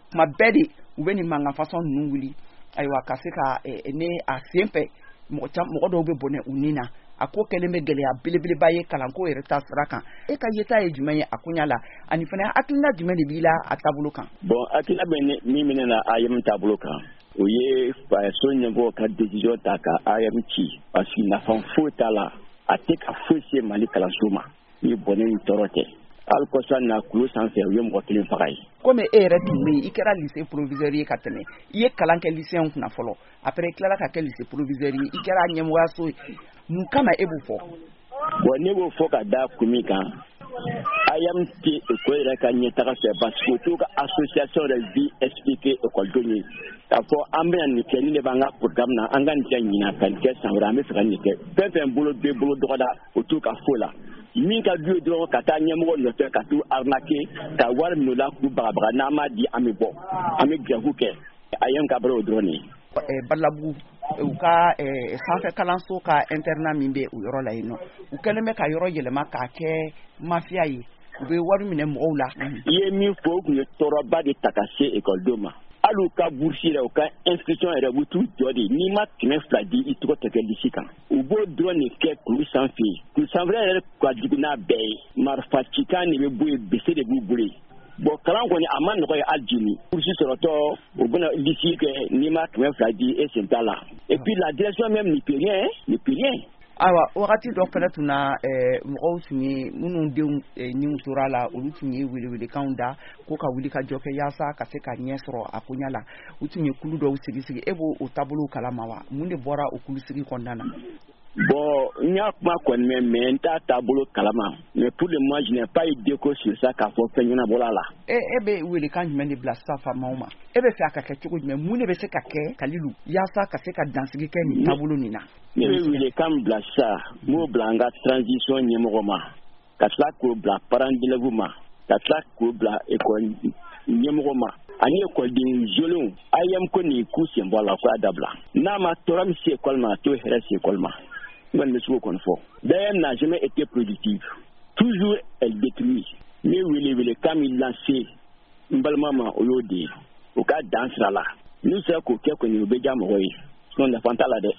kuma bɛɛ de u bɛ nin mankan façon ninnu wuli ayiwa ka se ka ne a sen fɛ mɔgɔ dɔw bɛ bɔnɛ u ni na a ko kɛlen bɛ gɛlɛya belebeleba ye kalanko yɛrɛ ta sira kan e ka yeta ye jumɛn ye a kunya la ani fana hakilina jumɛn de b'i la a taabolo kan bon hakilina bɛ min minɛ na AEM taabolo kan o ye so ɲɛmɔgɔ ka décision ta ka AEM ci parce que nafa foyi t'a la a tɛ ka foyi se Mali kalanso ma ni bɔnɛ ni tɔɔrɔ tɛ hali kɔsa na kulo sanfɛ u ye mɔgɔ kelen faga ye comme e yɛrɛ tun bɛ yen i kɛra lycée proviseur ye ka tɛmɛ i ye kalan kɛ lycéen kunna fɔlɔ après i tilala ka kɛ lycée proviseur ye i kɛra ɲɛmɔgɔyaso ye mun kama e b'o fɔ bon ne b'o fɔ ka da kun min kan AEM tɛ école yɛrɛ ka ɲɛtaga fɛ parce que o t'u ka association de vie expliquer écoledenw ye k'a fɔ an bɛna nin kɛ ni ne b'an ka programme na an ka nin kɛ ɲinan ka nin kɛ san wɛrɛ an bɛ fɛ ka nin kɛ fɛn fɛn bolo bɛ bolo dɔgɔda o t'u ka fo la min ka du ye dɔrɔn ka taa ɲɛmɔgɔ nɔfɛ ka t'u arnaquer ka wari minɛ o la k'u bagabaga n'an m'a di an bɛ bɔ an bɛ grève kɛ AEM ka baara o dɔrɔn de ye. Badalabugu u ka sanfɛ kalanso ka internat min bɛ o yɔrɔ la yen nɔ u kɛlen bɛ ka yɔrɔ yɛlɛma k'a kɛ mafia ye u bɛ wari minɛ mɔgɔw la. I ye min fɔ o tun ye tɔɔrɔba de ta ka se ekɔlidenw ma hali u ka bourse yɛrɛ u ka inscription yɛrɛ u t'u jɔ de n'i ma 200 di i tɔgɔ tɛ kɛ lisi kan u b'o dɔrɔn de kɛ kulu sanfɛ kulu sanfɛ yɛrɛ ka jugu n'a bɛɛ ye marifa cikan de bɛ bɔ yen bese de b'u bolo bon kalan kɔni a ma nɔgɔ ye hali jini bourse sɔrɔtɔ u bɛna lisi kɛ n'i ma 200 di e sen t'a la et puis la direction même n'y peut rien. Ayiwa wagati dɔ fɛnɛ tun na mɔgɔw tun ye minnu denw niw tora la olu tun ye welewelekanw da ko ka wuli ka jɔ kɛ yaasa ka se ka ɲɛ sɔrɔ a koɲa la u tun ye kulu dɔw sigi e b'o taabolo kalama wa mun de bɔra o kulu sigi kɔnɔna na. Bon n y'a kuma kɔni mɛn mais n t'a taabolo kalama mais pour le moment je n'ai pas eu d'écho sur ça k'a fɔ fɛn ɲɛnabɔla la. E bɛ welekan jumɛn de bila sisan faamaw ma e bɛ fɛ a ka kɛ cogo jumɛn mun de bɛ se ka kɛ Kalilu yaasa ka se ka dansigi kɛ nin taabolo nin na. Ne bɛ welekan bila sisan n b'o bila an ka transition ɲɛmɔgɔ ma ka tila k'o bila parents d'élèves ma ka tila k'o bila école ɲɛmɔgɔ ma ani écoleden jolenw AEM ko nin k'u sen bɔ a la ko y'a dabila n'a ma tɔɔrɔ min se école ma a t'o hɛrɛ se école ma. D'ailleurs, n'a jamais été productive. Toujours, elle détruit. Mais oui, quand il lancé, Mbalmama, au cas dans là. Nous sommes qu'au cœur qu'on est au Béjam, on n'a pas